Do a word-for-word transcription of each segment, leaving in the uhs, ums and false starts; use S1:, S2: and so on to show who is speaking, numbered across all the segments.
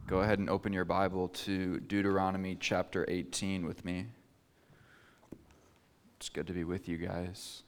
S1: Go ahead and open your Bible to Deuteronomy chapter eighteen with me. It's good to be with you guys.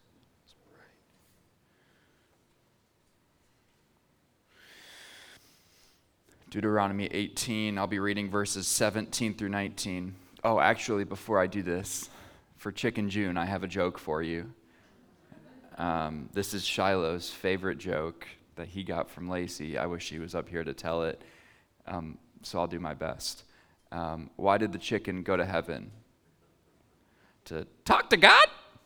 S1: Deuteronomy eighteen, I'll be reading verses seventeen through nineteen. Oh, actually, before I do this, for Chicken June, I have a joke for you. Um, this is Shiloh's favorite joke that he got from Lacey. I wish he was up here to tell it, um, so I'll do my best. Um, why did the chicken go to heaven? To talk to God?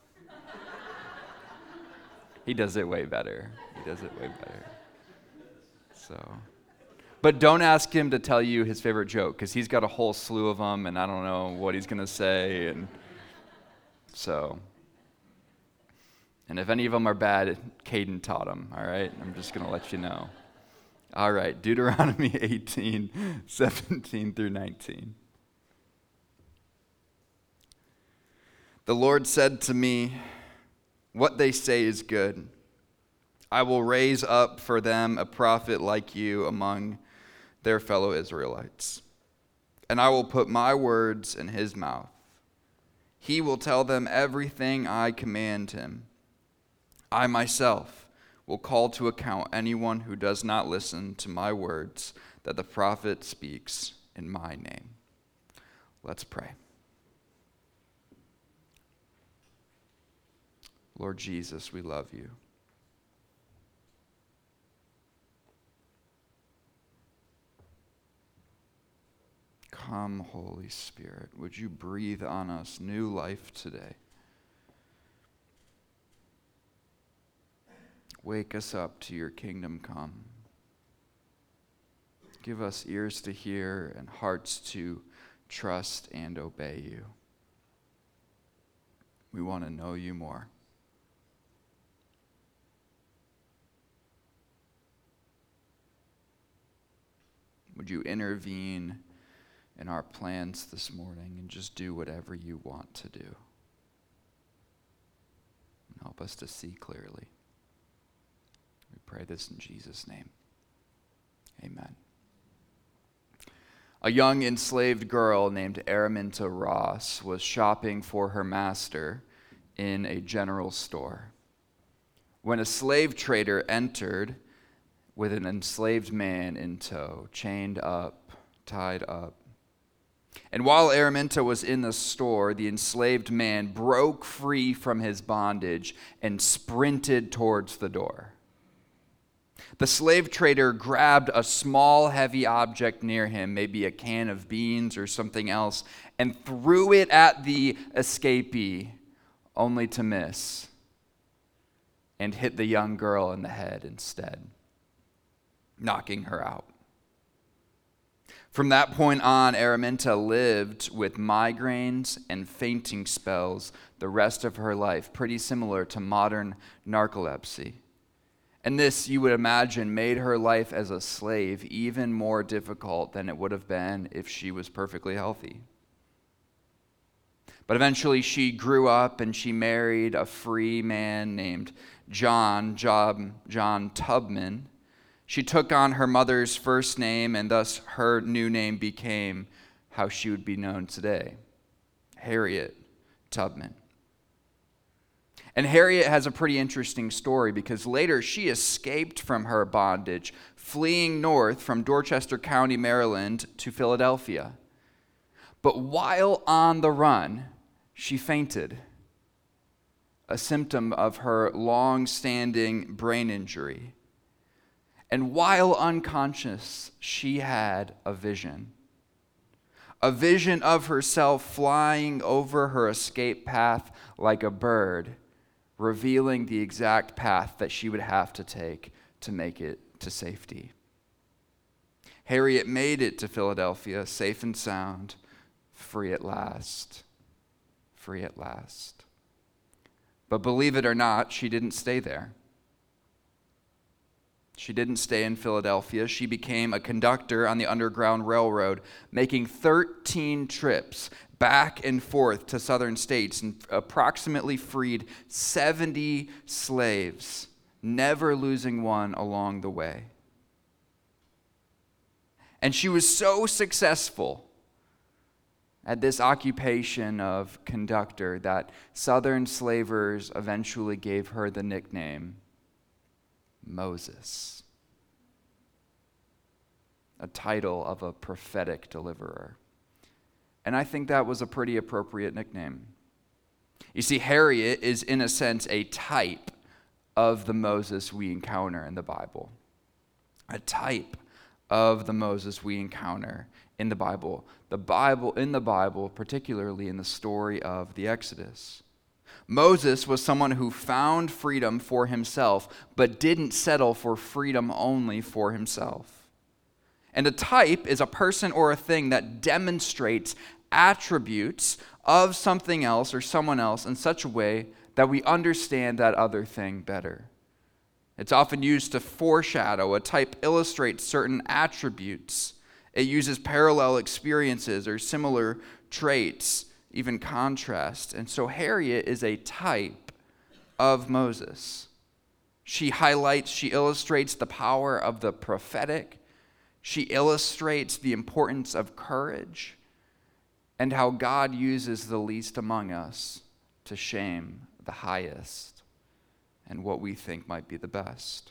S1: He does it way better. He does it way better. So... But don't ask him to tell you his favorite joke, because he's got a whole slew of them, and I don't know what he's going to say. And so, and if any of them are bad, Caden taught them, all right? I'm just going to let you know. All right, Deuteronomy eighteen, seventeen through nineteen. The Lord said to me, "What they say is good. I will raise up for them a prophet like you among their fellow Israelites, and I will put my words in his mouth. He will tell them everything I command him. I myself will call to account anyone who does not listen to my words that the prophet speaks in my name." Let's pray. Lord Jesus, we love you. Come, Holy Spirit, would you breathe on us new life today? Wake us up to your kingdom come. Give us ears to hear and hearts to trust and obey you. We want to know you more. Would you intervene in our plans this morning and just do whatever you want to do? And help us to see clearly. We pray this in Jesus' name. Amen. A young enslaved girl named Araminta Ross was shopping for her master in a general store when a slave trader entered with an enslaved man in tow, chained up, tied up. And while Araminta was in the store, the enslaved man broke free from his bondage and sprinted towards the door. The slave trader grabbed a small, heavy object near him, maybe a can of beans or something else, and threw it at the escapee, only to miss and hit the young girl in the head instead, knocking her out. From that point on, Araminta lived with migraines and fainting spells the rest of her life, pretty similar to modern narcolepsy. And this, you would imagine, made her life as a slave even more difficult than it would have been if she was perfectly healthy. But eventually she grew up and she married a free man named John, John, John Tubman. She took on her mother's first name, and thus her new name became how she would be known today, Harriet Tubman. And Harriet has a pretty interesting story because later she escaped from her bondage, fleeing north from Dorchester County, Maryland to Philadelphia. But while on the run, she fainted, a symptom of her long-standing brain injury. And while unconscious, she had a vision. A vision of herself flying over her escape path like a bird, revealing the exact path that she would have to take to make it to safety. Harriet made it to Philadelphia, safe and sound, free at last. Free at last. But believe it or not, she didn't stay there. She didn't stay in Philadelphia. She became a conductor on the Underground Railroad, making thirteen trips back and forth to southern states and approximately freed seventy slaves, never losing one along the way. And she was so successful at this occupation of conductor that Southern slavers eventually gave her the nickname Moses, a title of a prophetic deliverer. And I think that was a pretty appropriate nickname. You see, Harriet is in a sense a type of the Moses we encounter in the Bible. A type of the Moses we encounter in the Bible. The Bible, in the Bible, particularly in the story of the Exodus. Moses was someone who found freedom for himself, but didn't settle for freedom only for himself. And a type is a person or a thing that demonstrates attributes of something else or someone else in such a way that we understand that other thing better. It's often used to foreshadow. A type illustrates certain attributes. It uses parallel experiences or similar traits, even contrast. And so Harriet is a type of Moses. She highlights, she illustrates the power of the prophetic. She illustrates the importance of courage and how God uses the least among us to shame the highest and what we think might be the best.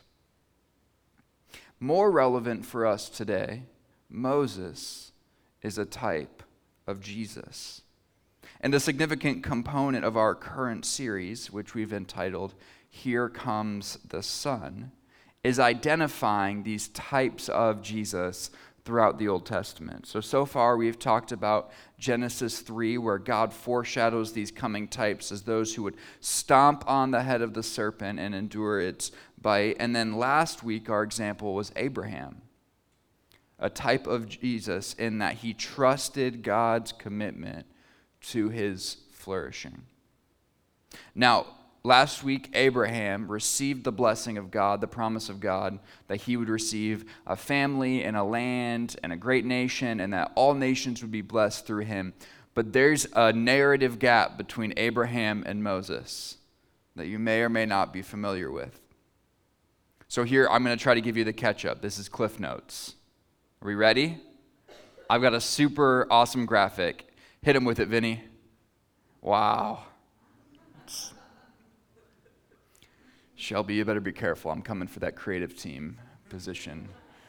S1: More relevant for us today, Moses is a type of Jesus. And a significant component of our current series, which we've entitled Here Comes the Sun, is identifying these types of Jesus throughout the Old Testament. So, so far we've talked about Genesis three, where God foreshadows these coming types as those who would stomp on the head of the serpent and endure its bite. And then last week our example was Abraham, a type of Jesus in that he trusted God's commitment to his flourishing. Now, last week, Abraham received the blessing of God, the promise of God, that he would receive a family and a land and a great nation, and that all nations would be blessed through him. But there's a narrative gap between Abraham and Moses that you may or may not be familiar with. So here, I'm going to try to give you the catch-up. This is Cliff Notes. Are we ready? I've got a super awesome graphic. Hit him with it, Vinny. Wow. Shelby, you better be careful. I'm coming for that creative team position.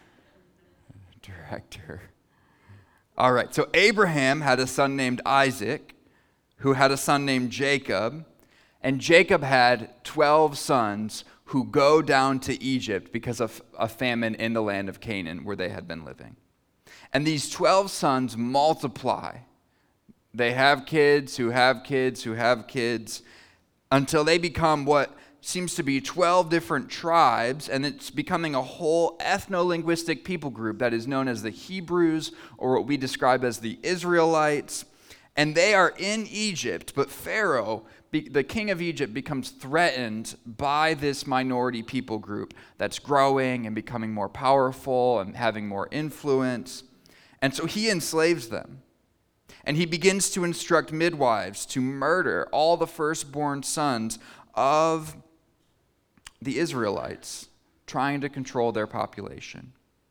S1: Director. All right, so Abraham had a son named Isaac, who had a son named Jacob, and Jacob had twelve sons who go down to Egypt because of a famine in the land of Canaan where they had been living. And these twelve sons multiply. They have kids who have kids who have kids until they become what seems to be twelve different tribes, and it's becoming a whole ethno-linguistic people group that is known as the Hebrews, or what we describe as the Israelites. And they are in Egypt, but Pharaoh, the king of Egypt, becomes threatened by this minority people group that's growing and becoming more powerful and having more influence. And so he enslaves them. And he begins to instruct midwives to murder all the firstborn sons of the Israelites, trying to control their population.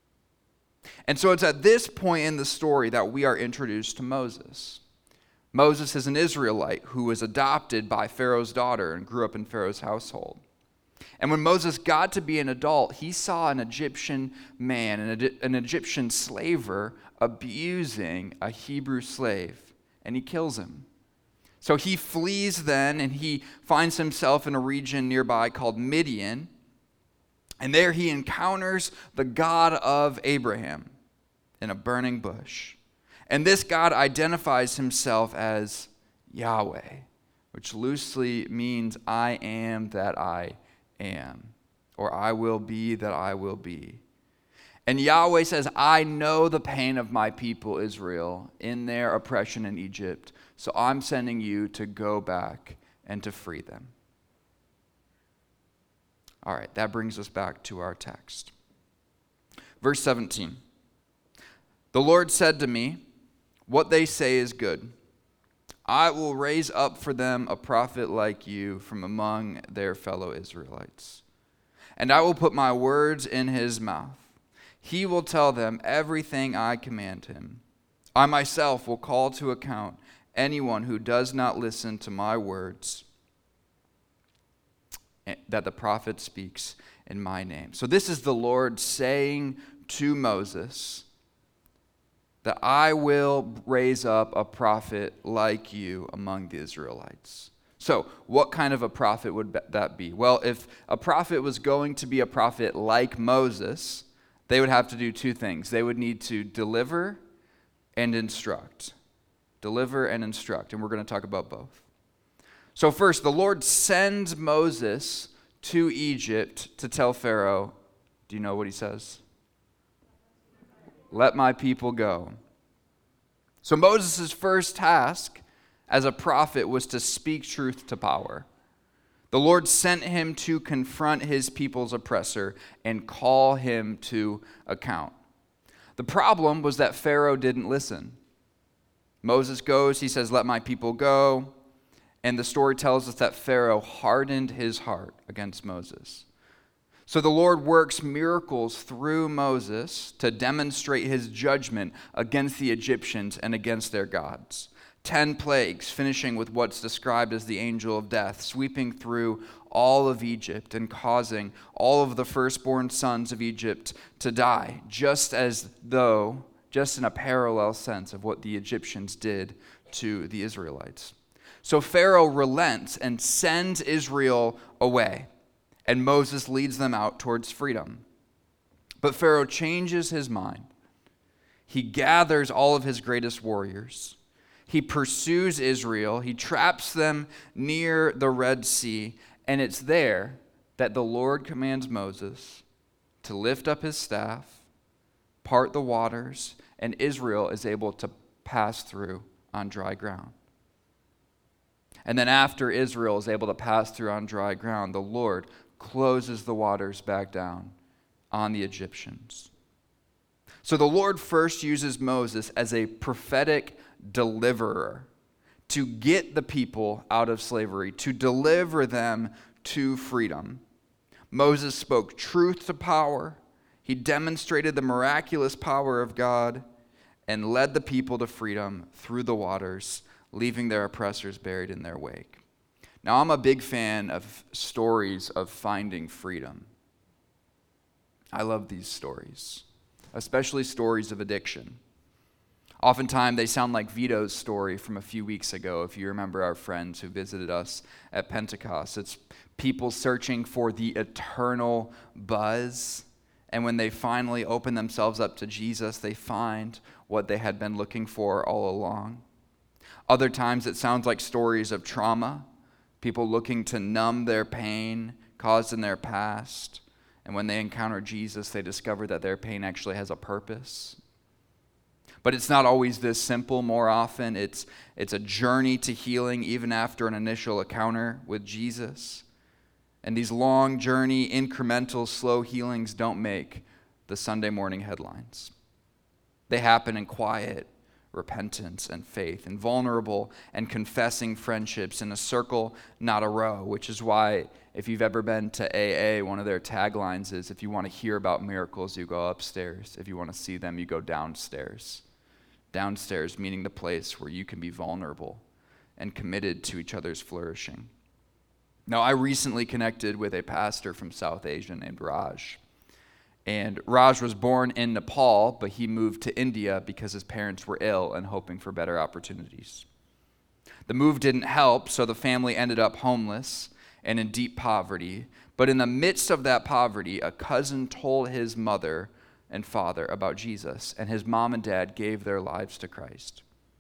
S1: And so it's at this point in the story that we are introduced to Moses. Moses is an Israelite who was adopted by Pharaoh's daughter and grew up in Pharaoh's household. And when Moses got to be an adult, he saw an Egyptian man, an, an Egyptian slaver, abusing a Hebrew slave, and he kills him. So he flees then, and he finds himself in a region nearby called Midian, and there he encounters the God of Abraham in a burning bush. And this God identifies himself as Yahweh, which loosely means I am that I am, or I will be that I will be. And Yahweh says, I know the pain of my people Israel in their oppression in Egypt, so I'm sending you to go back and to free them. All right, that brings us back to our text. Verse seventeen. The Lord said to me, what they say is good. I will raise up for them a prophet like you from among their fellow Israelites. And I will put my words in his mouth. He will tell them everything I command him. I myself will call to account anyone who does not listen to my words that the prophet speaks in my name." So this is the Lord saying to Moses that I will raise up a prophet like you among the Israelites. So what kind of a prophet would that be? Well, if a prophet was going to be a prophet like Moses, they would have to do two things. They would need to deliver and instruct. Deliver and instruct. And we're going to talk about both. So first, the Lord sends Moses to Egypt to tell Pharaoh, do you know what he says? "Let my people go." So Moses' first task as a prophet was to speak truth to power. The Lord sent him to confront his people's oppressor and call him to account. The problem was that Pharaoh didn't listen. Moses goes, he says, "Let my people go." And the story tells us that Pharaoh hardened his heart against Moses. So the Lord works miracles through Moses to demonstrate his judgment against the Egyptians and against their gods. Ten plagues, finishing with what's described as the angel of death, sweeping through all of Egypt and causing all of the firstborn sons of Egypt to die, just as though, just in a parallel sense of what the Egyptians did to the Israelites. So Pharaoh relents and sends Israel away, and Moses leads them out towards freedom. But Pharaoh changes his mind. He gathers all of his greatest warriors. He pursues Israel. He traps them near the Red Sea. And it's there that the Lord commands Moses to lift up his staff, part the waters, and Israel is able to pass through on dry ground. And then after Israel is able to pass through on dry ground, the Lord closes the waters back down on the Egyptians. So the Lord first uses Moses as a prophetic deliverer to get the people out of slavery, to deliver them to freedom. Moses spoke truth to power. He demonstrated the miraculous power of God and led the people to freedom through the waters, leaving their oppressors buried in their wake. Now, I'm a big fan of stories of finding freedom. I love these stories, especially stories of addiction. Oftentimes, they sound like Vito's story from a few weeks ago, if you remember our friends who visited us at Pentecost. It's people searching for the eternal buzz, and when they finally open themselves up to Jesus, they find what they had been looking for all along. Other times, it sounds like stories of trauma, people looking to numb their pain caused in their past, and when they encounter Jesus, they discover that their pain actually has a purpose. But it's not always this simple. More often, it's it's a journey to healing even after an initial encounter with Jesus. And these long journey, incremental, slow healings don't make the Sunday morning headlines. They happen in quiet repentance and faith, and vulnerable and confessing friendships in a circle, not a row, which is why if you've ever been to A A, one of their taglines is, if you want to hear about miracles, you go upstairs. If you want to see them, you go downstairs. Downstairs meaning the place where you can be vulnerable and committed to each other's flourishing. Now, I recently connected with a pastor from South Asia named Raj. And Raj was born in Nepal, but he moved to India because his parents were ill and hoping for better opportunities. The move didn't help, so the family ended up homeless and in deep poverty. But in the midst of that poverty, a cousin told his mother and father about Jesus, and his mom and dad gave their lives to Christ.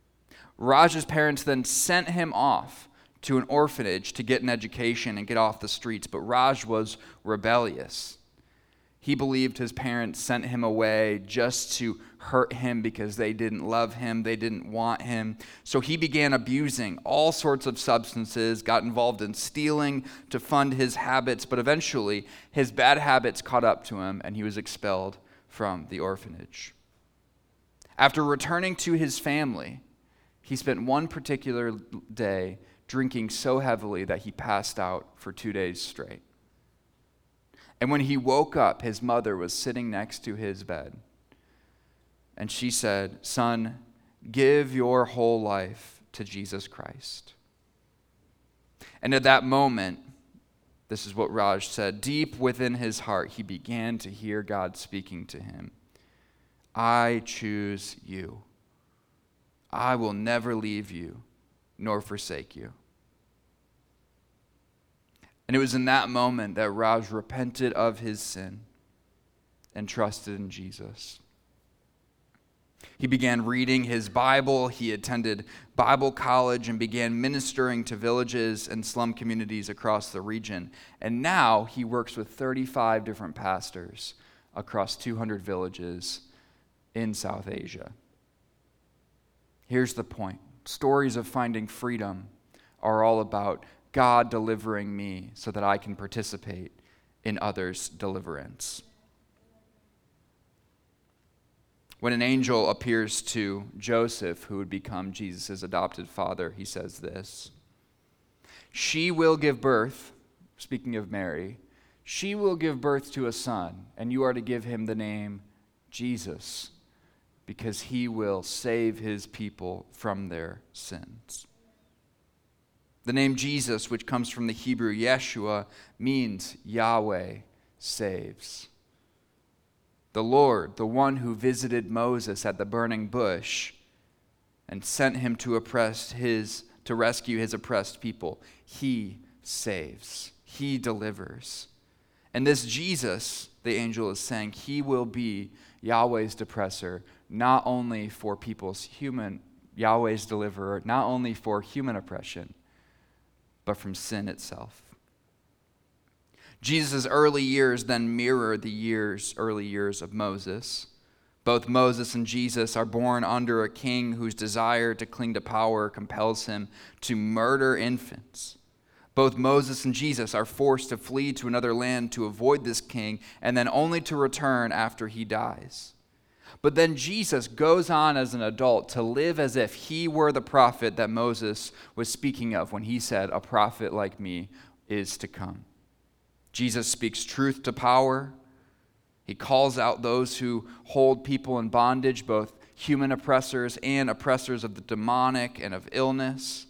S1: Raj's parents then sent him off to an orphanage to get an education and get off the streets, but Raj was rebellious. He believed his parents sent him away just to hurt him because they didn't love him, they didn't want him. So he began abusing all sorts of substances, got involved in stealing to fund his habits, but eventually his bad habits caught up to him and he was expelled from the orphanage. After returning to his family, he spent one particular day drinking so heavily that he passed out for two days straight. And when he woke up, his mother was sitting next to his bed. And she said, "Son, give your whole life to Jesus Christ." And at that moment, this is what Raj said, deep within his heart, he began to hear God speaking to him. "I choose you. I will never leave you nor forsake you." And it was in that moment that Raj repented of his sin and trusted in Jesus. He began reading his Bible, he attended Bible college, and began ministering to villages and slum communities across the region. And now he works with thirty-five different pastors across two hundred villages in South Asia. Here's the point. Stories of finding freedom are all about God delivering me so that I can participate in others' deliverance. When an angel appears to Joseph, who would become Jesus' adopted father, he says this: "She will give birth," speaking of Mary, "she will give birth to a son, and you are to give him the name Jesus, because he will save his people from their sins." The name Jesus, which comes from the Hebrew Yeshua, means Yahweh saves. The Lord, the one who visited Moses at the burning bush and sent him to oppress his to rescue his oppressed people, he saves. He delivers. And this Jesus, the angel is saying, he will be Yahweh's depressor, not only for people's human, Yahweh's deliverer, not only for human oppression, but from sin itself. Jesus' early years then mirror the years, early years of Moses. Both Moses and Jesus are born under a king whose desire to cling to power compels him to murder infants. Both Moses and Jesus are forced to flee to another land to avoid this king, and then only to return after he dies. But then Jesus goes on as an adult to live as if he were the prophet that Moses was speaking of when he said, "A prophet like me is to come." Jesus speaks truth to power. He calls out those who hold people in bondage, both human oppressors and oppressors of the demonic and of illness.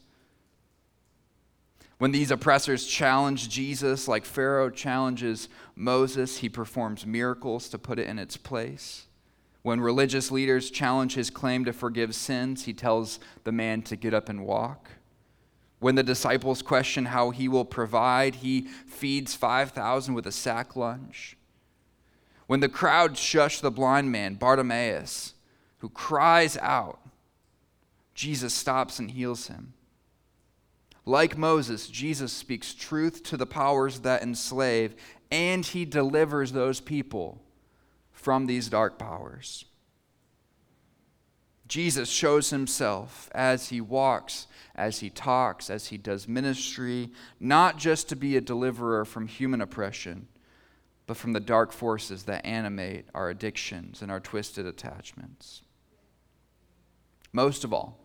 S1: When these oppressors challenge Jesus, like Pharaoh challenges Moses, he performs miracles to put it in its place. When religious leaders challenge his claim to forgive sins, he tells the man to get up and walk. When the disciples question how he will provide, he feeds five thousand with a sack lunch. When the crowd shush the blind man, Bartimaeus, who cries out, Jesus stops and heals him. Like Moses, Jesus speaks truth to the powers that enslave, and he delivers those people from these dark powers. Jesus shows himself as he walks, as he talks, as he does ministry, not just to be a deliverer from human oppression, but from the dark forces that animate our addictions and our twisted attachments. Most of all,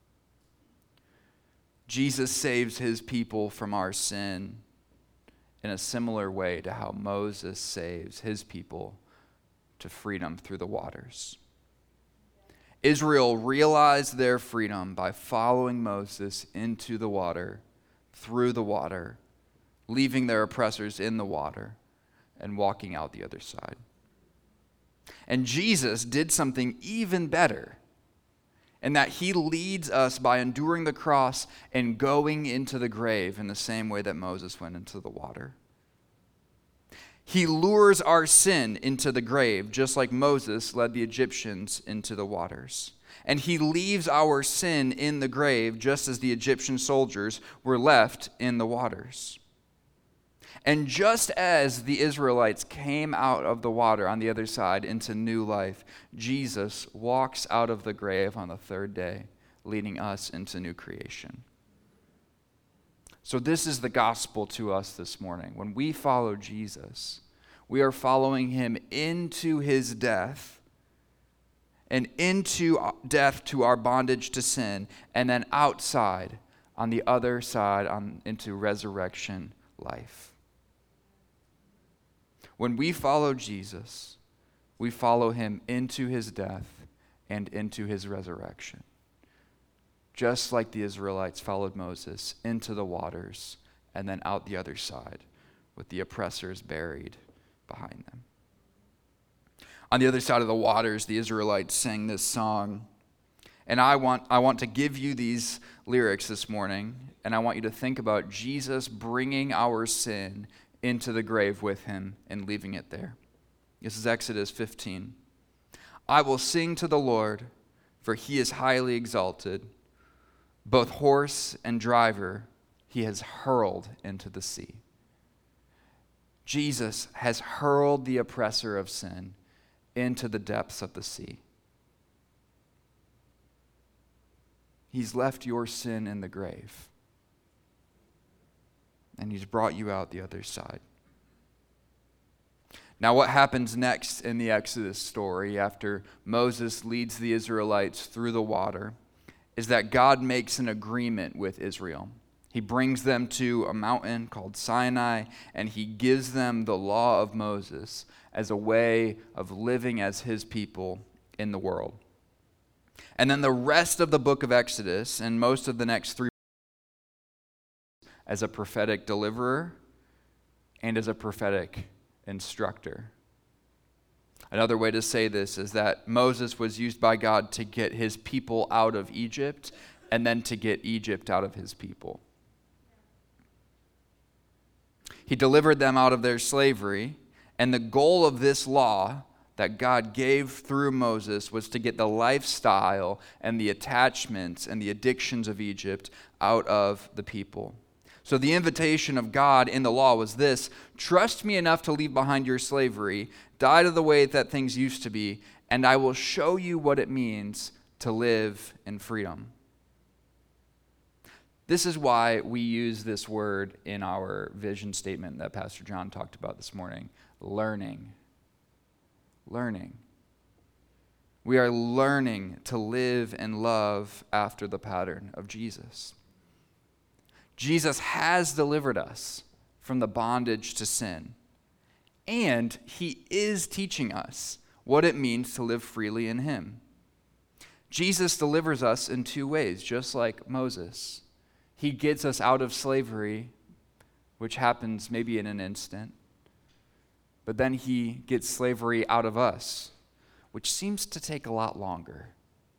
S1: Jesus saves his people from our sin in a similar way to how Moses saves his people to freedom through the waters. Israel realized their freedom by following Moses into the water, through the water, leaving their oppressors in the water, and walking out the other side. And Jesus did something even better, in that he leads us by enduring the cross and going into the grave in the same way that Moses went into the water. He lures our sin into the grave, just like Moses led the Egyptians into the waters. And he leaves our sin in the grave, just as the Egyptian soldiers were left in the waters. And just as the Israelites came out of the water on the other side into new life, Jesus walks out of the grave on the third day, leading us into new creation. So this is the gospel to us this morning. When we follow Jesus, we are following him into his death and into death to our bondage to sin, and then outside on the other side on, into resurrection life. When we follow Jesus, we follow him into his death and into his resurrection. Just like the Israelites followed Moses into the waters and then out the other side with the oppressors buried behind them. On the other side of the waters, the Israelites sang this song. And I want, I want to give you these lyrics this morning, and I want you to think about Jesus bringing our sin into the grave with him and leaving it there. This is Exodus fifteen. I will sing to the Lord, for he is highly exalted. Both horse and driver he has hurled into the sea. Jesus has hurled the oppressor of sin into the depths of the sea. He's left your sin in the grave, and he's brought you out the other side. Now, what happens next in the Exodus story after Moses leads the Israelites through the water is that God makes an agreement with Israel. He brings them to a mountain called Sinai, and he gives them the law of Moses as a way of living as his people in the world. And then the rest of the book of Exodus and most of the next three as a prophetic deliverer and as a prophetic instructor. Another way to say this is that Moses was used by God to get his people out of Egypt and then to get Egypt out of his people. He delivered them out of their slavery, and the goal of this law that God gave through Moses was to get the lifestyle and the attachments and the addictions of Egypt out of the people. So the invitation of God in the law was this: trust me enough to leave behind your slavery, die to the way that things used to be, and I will show you what it means to live in freedom. This is why we use this word in our vision statement that Pastor John talked about this morning, learning. Learning. We are learning to live and love after the pattern of Jesus. Jesus has delivered us from the bondage to sin, and he is teaching us what it means to live freely in him. Jesus delivers us in two ways, just like Moses. He gets us out of slavery, which happens maybe in an instant, but then he gets slavery out of us, which seems to take a lot longer.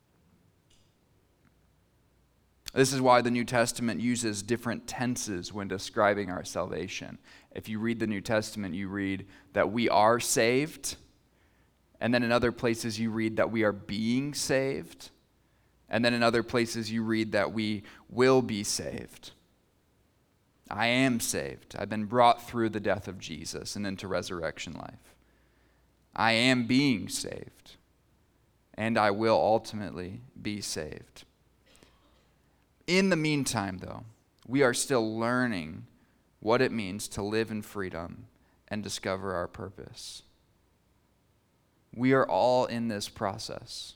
S1: This is why the New Testament uses different tenses when describing our salvation. If you read the New Testament, you read that we are saved, and then in other places you read that we are being saved, and then in other places you read that we will be saved. I am saved. I've been brought through the death of Jesus and into resurrection life. I am being saved, and I will ultimately be saved. In the meantime, though, we are still learning what it means to live in freedom and discover our purpose. We are all in this process.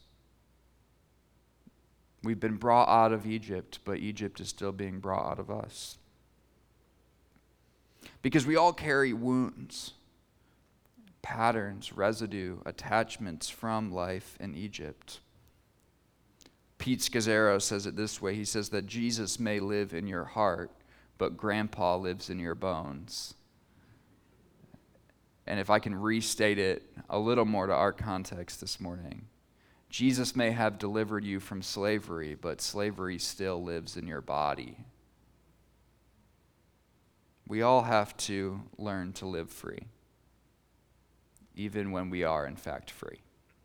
S1: We've been brought out of Egypt, but Egypt is still being brought out of us. Because we all carry wounds, patterns, residue, attachments from life in Egypt. Pete Scazzaro says it this way. He says that Jesus may live in your heart, but grandpa lives in your bones. And if I can restate it a little more to our context this morning, Jesus may have delivered you from slavery, but slavery still lives in your body. We all have to learn to live free, even when we are in fact free.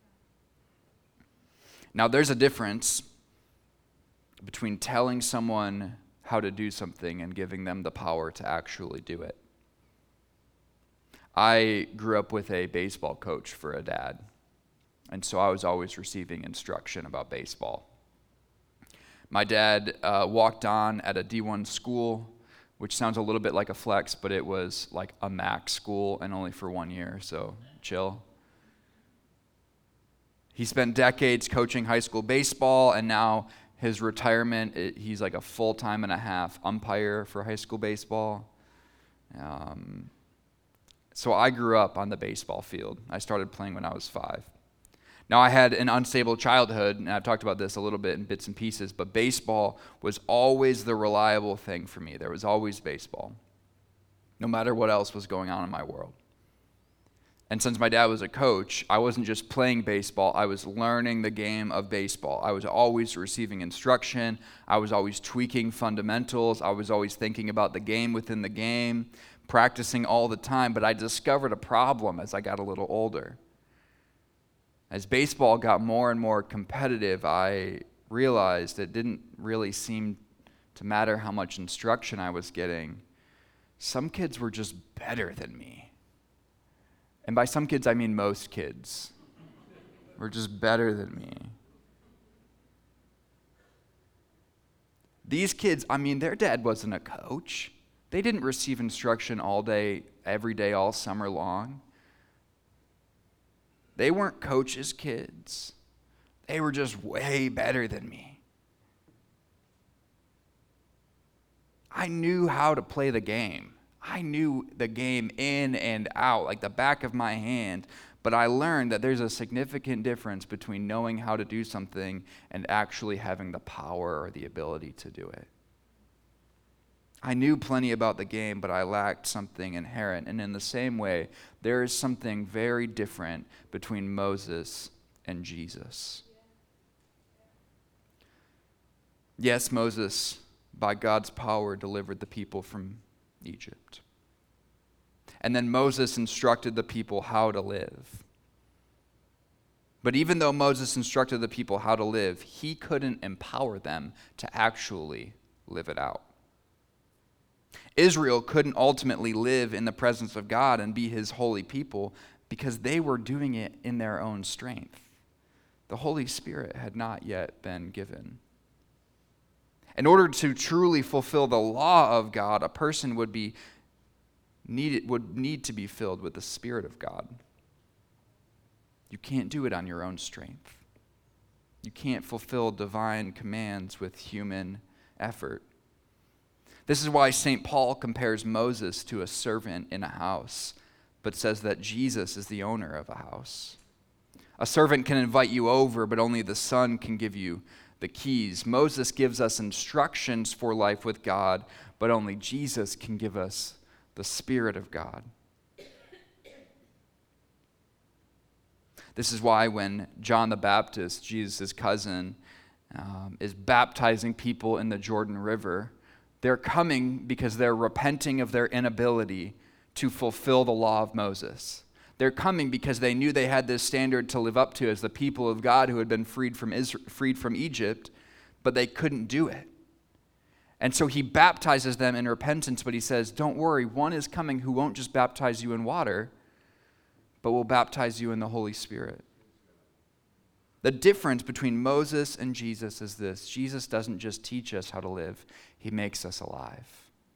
S1: Now, there's a difference between telling someone how to do something and giving them the power to actually do it. I grew up with a baseball coach for a dad, and so I was always receiving instruction about baseball. My dad uh, walked on at a D one school, which sounds a little bit like a flex, but it was like a max school and only for one year, so chill. He spent decades coaching high school baseball, and now his retirement, it, he's like a full-time and a half umpire for high school baseball. Um, So I grew up on the baseball field. I started playing when I was five. Now, I had an unstable childhood, and I've talked about this a little bit in bits and pieces, but baseball was always the reliable thing for me. There was always baseball, no matter what else was going on in my world. And since my dad was a coach, I wasn't just playing baseball, I was learning the game of baseball. I was always receiving instruction. I was always tweaking fundamentals. I was always thinking about the game within the game, practicing all the time. But I discovered a problem as I got a little older. As baseball got more and more competitive, I realized it didn't really seem to matter how much instruction I was getting. Some kids were just better than me. And by some kids, I mean most kids were just better than me. These kids, I mean, their dad wasn't a coach. They didn't receive instruction all day, every day, all summer long. They weren't coaches' kids. They were just way better than me. I knew how to play the game. I knew the game in and out, like the back of my hand. But I learned that there's a significant difference between knowing how to do something and actually having the power or the ability to do it. I knew plenty about the game, but I lacked something inherent. And in the same way, there is something very different between Moses and Jesus. Yes, Moses, by God's power, delivered the people from Egypt. And then Moses instructed the people how to live. But even though Moses instructed the people how to live, he couldn't empower them to actually live it out. Israel couldn't ultimately live in the presence of God and be his holy people because they were doing it in their own strength. The Holy Spirit had not yet been given. In order to truly fulfill the law of God, a person would be needed, would need to be filled with the Spirit of God. You can't do it on your own strength. You can't fulfill divine commands with human effort. This is why Saint Paul compares Moses to a servant in a house, but says that Jesus is the owner of a house. A servant can invite you over, but only the son can give you the keys. Moses gives us instructions for life with God, but only Jesus can give us the Spirit of God. This is why when John the Baptist, Jesus' cousin, um, is baptizing people in the Jordan River, they're coming because they're repenting of their inability to fulfill the law of Moses. They're coming because they knew they had this standard to live up to as the people of God who had been freed from Israel, freed from Egypt, but they couldn't do it. And so he baptizes them in repentance, but he says, don't worry, one is coming who won't just baptize you in water, but will baptize you in the Holy Spirit. The difference between Moses and Jesus is this: Jesus doesn't just teach us how to live, he makes us alive.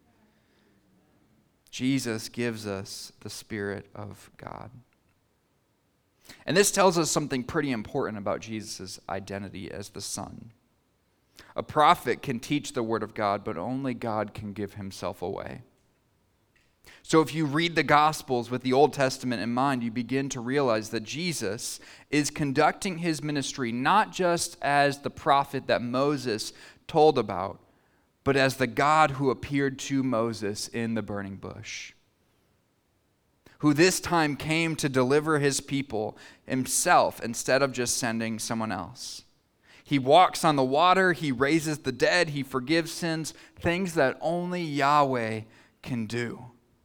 S1: Jesus gives us the Spirit of God. And this tells us something pretty important about Jesus' identity as the Son. A prophet can teach the Word of God, but only God can give himself away. So if you read the Gospels with the Old Testament in mind, you begin to realize that Jesus is conducting his ministry not just as the prophet that Moses told about, but as the God who appeared to Moses in the burning bush, who this time came to deliver his people himself instead of just sending someone else. He walks on the water, he raises the dead, he forgives sins, things that only Yahweh can do.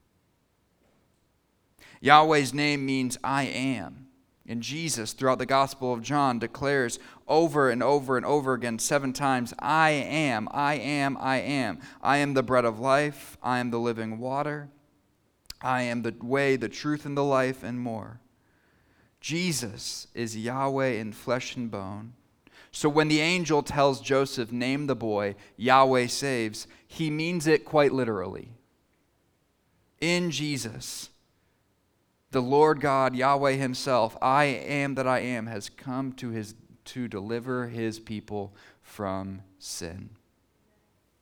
S1: Yahweh's name means I am. And Jesus, throughout the Gospel of John, declares over and over and over again, seven times, I am, I am, I am. I am the bread of life. I am the living water. I am the way, the truth, and the life, and more. Jesus is Yahweh in flesh and bone. So when the angel tells Joseph, name the boy, Yahweh saves, he means it quite literally. In Jesus, the Lord God, Yahweh himself, I am that I am, has come to his to deliver his people from sin.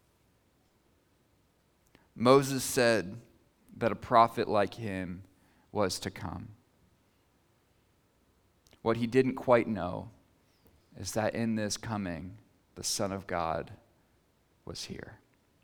S1: Moses said that a prophet like him was to come. What he didn't quite know is that in this coming, the Son of God was here.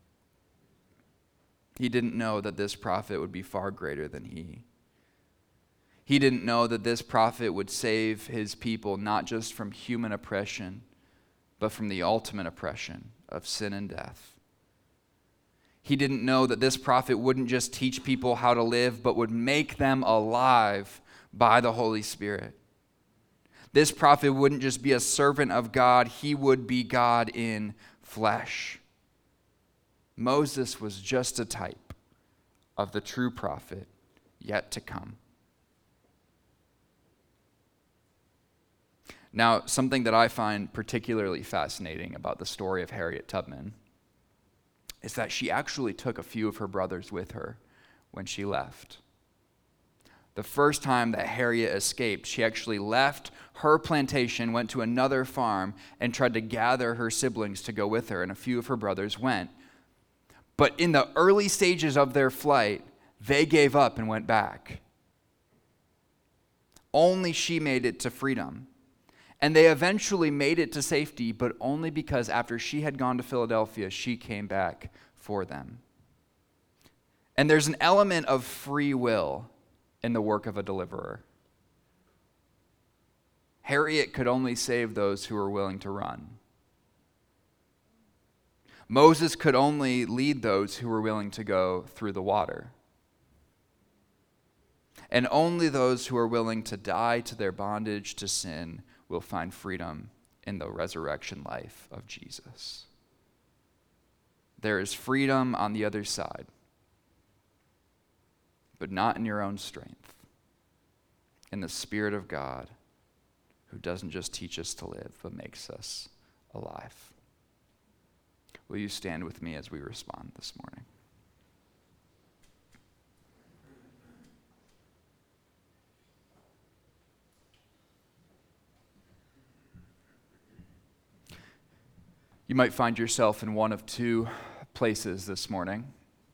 S1: He didn't know that this prophet would be far greater than he. He didn't know that this prophet would save his people not just from human oppression, but from the ultimate oppression of sin and death. He didn't know that this prophet wouldn't just teach people how to live, but would make them alive by the Holy Spirit. This prophet wouldn't just be a servant of God, he would be God in flesh. Moses was just a type of the true prophet yet to come. Now, something that I find particularly fascinating about the story of Harriet Tubman is that she actually took a few of her brothers with her when she left. The first time that Harriet escaped, she actually left her plantation, went to another farm, and tried to gather her siblings to go with her, and a few of her brothers went. But in the early stages of their flight, they gave up and went back. Only she made it to freedom. And they eventually made it to safety, but only because after she had gone to Philadelphia, she came back for them. And there's an element of free will in the work of a deliverer. Harriet could only save those who were willing to run. Moses could only lead those who were willing to go through the water. And only those who are willing to die to their bondage to sin will find freedom in the resurrection life of Jesus. There is freedom on the other side, but not in your own strength, in the Spirit of God, who doesn't just teach us to live, but makes us alive. Will you stand with me as we respond this morning? You might find yourself in one of two places this morning.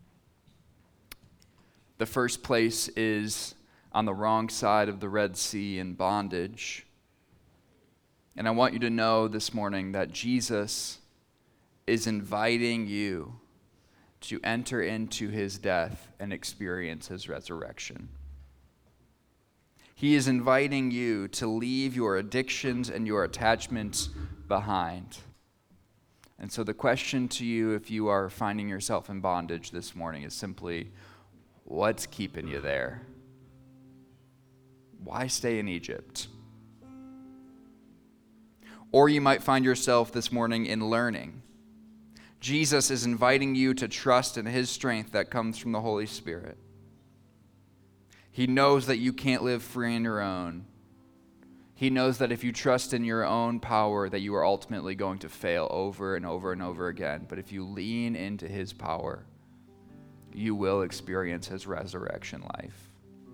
S1: The first place is on the wrong side of the Red Sea in bondage. And I want you to know this morning that Jesus is inviting you to enter into his death and experience his resurrection. He is inviting you to leave your addictions and your attachments behind. And so the question to you, if you are finding yourself in bondage this morning, is simply, what's keeping you there? Why stay in Egypt? Or you might find yourself this morning in learning. Jesus is inviting you to trust in his strength that comes from the Holy Spirit. He knows that you can't live free on your own. He knows that if you trust in your own power, that you are ultimately going to fail over and over and over again. But if you lean into his power, you will experience his resurrection life.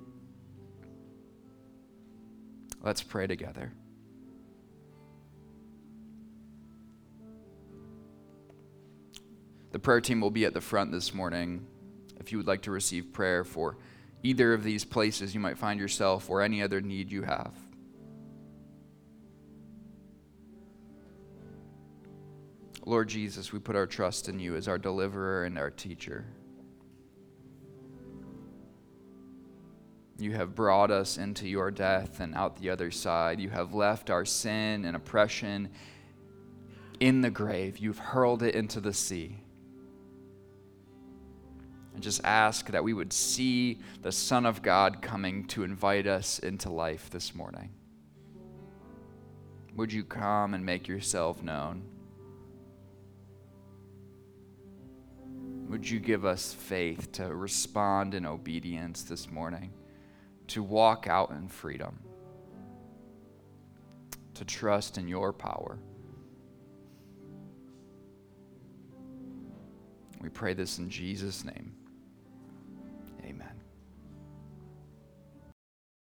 S1: Let's pray together. The prayer team will be at the front this morning. If you would like to receive prayer for either of these places you might find yourself or any other need you have. Lord Jesus, we put our trust in you as our deliverer and our teacher. You have brought us into your death and out the other side. You have left our sin and oppression in the grave. You've hurled it into the sea. And just ask that we would see the Son of God coming to invite us into life this morning. Would you come and make yourself known? Would you give us faith to respond in obedience this morning, to walk out in freedom, to trust in your power? We pray this in Jesus' name.